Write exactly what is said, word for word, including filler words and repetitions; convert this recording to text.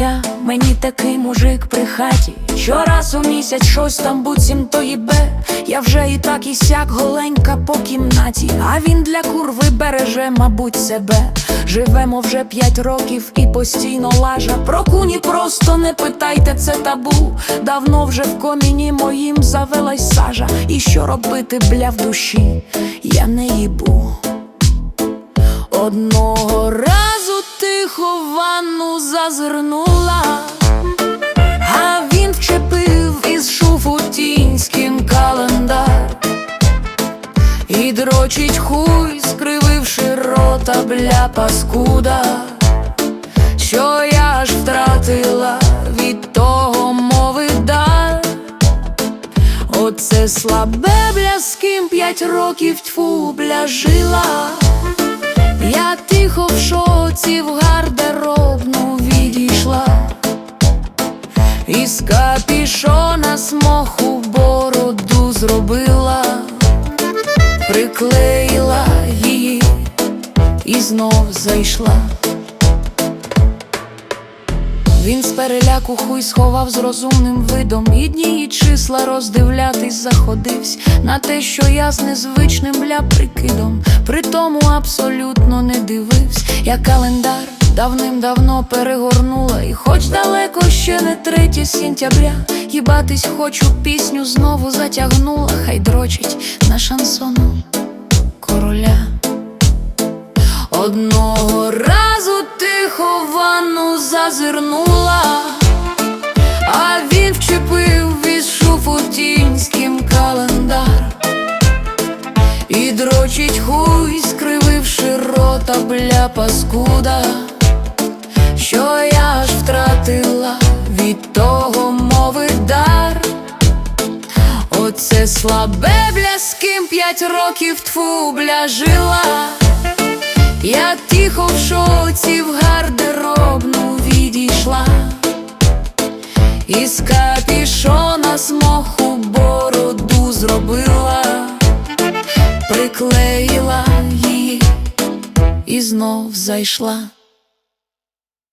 я, мені такий мужик при хаті. Щораз у місяць щось там буцім то їбе. Я вже і так і сяк голенька по кімнаті, а він для курви береже, мабуть, себе. Живемо вже п'ять років і постійно лажа. Про куні просто не питайте, це табу. Давно вже в коміні моїм завелась сажа. І що робити, бля, в душі, я не їбу. Одного разу тихо в ванну зазирнула, а він вчепив із шуфутінським календар і дрочить хуй, скрививши рота, бля, паскуда. Що я ж втратила від того мови дар. Оце слабе, бля, з ким п'ять років, тьфу, бля, жила. Я тихо в шоці в гардеробну відійшла, із капішона смоху бороду зробила, приклеїла її і знов зайшла. Він з переляку хуй сховав з розумним видом, і дні, і числа роздивлятись заходивсь на те, що я з незвичним, бля, прикидом. При тому абсолютно не дивився. Я календар давним-давно перегорнула, і хоч далеко ще не третє сентября, їбатись хочу, пісню знову затягнула. Хай дрочить на шансону короля. Одного разу тихо в ванну зазирнула, а він вчепив із шуфутінським календар і дрочить хуй, скрививши рота, бля, паскуда. Що я ж втратила від того мови дар. Оце слабе, бля, з ким п'ять років, тьфу, бля, жила. Я тихо в шоці в гардеробну відійшла, із капішона смоху бороду зробила, приклеїла її і знов зайшла.